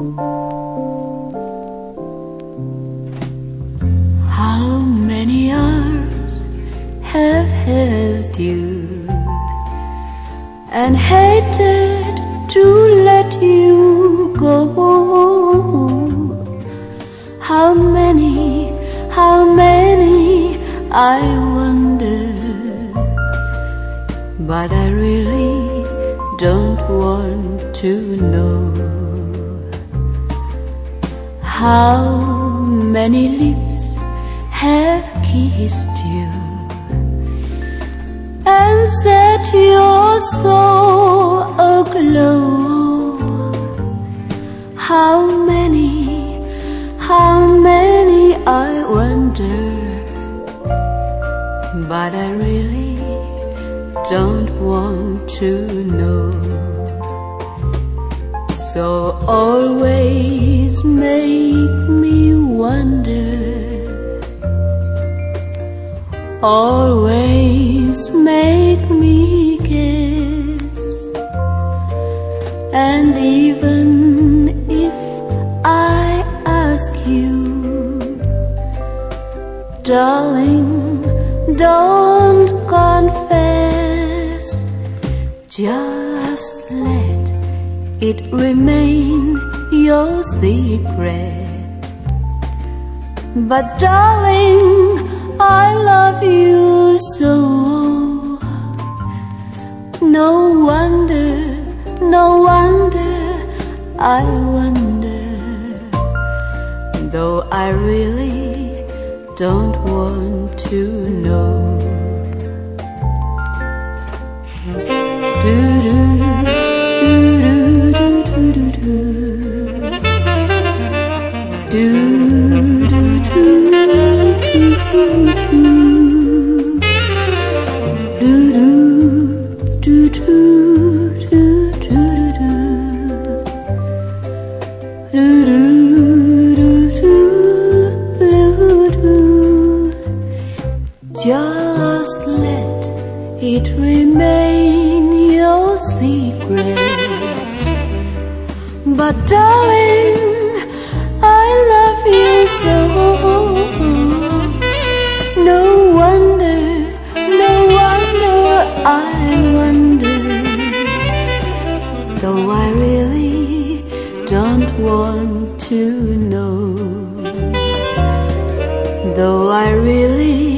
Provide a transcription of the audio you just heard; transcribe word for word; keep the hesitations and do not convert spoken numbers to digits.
How many arms have held you and hated to let you go? How many, how many, I wonder, but I really don't want to know. How many lips have kissed you and set your soul aglow? How many, how many, I wonder, but I really don't want to know. So always make me wonder, always make me guess, and even if I ask you, darling, don't confess, just let it remain your secret. But darling, I love you so. No wonder, no wonder, I wonder, though I really don't want to know. Do-do. Just let it remain your secret. But darling, I love you so. No wonder, no wonder, I wonder, though I really don't want to know, though I really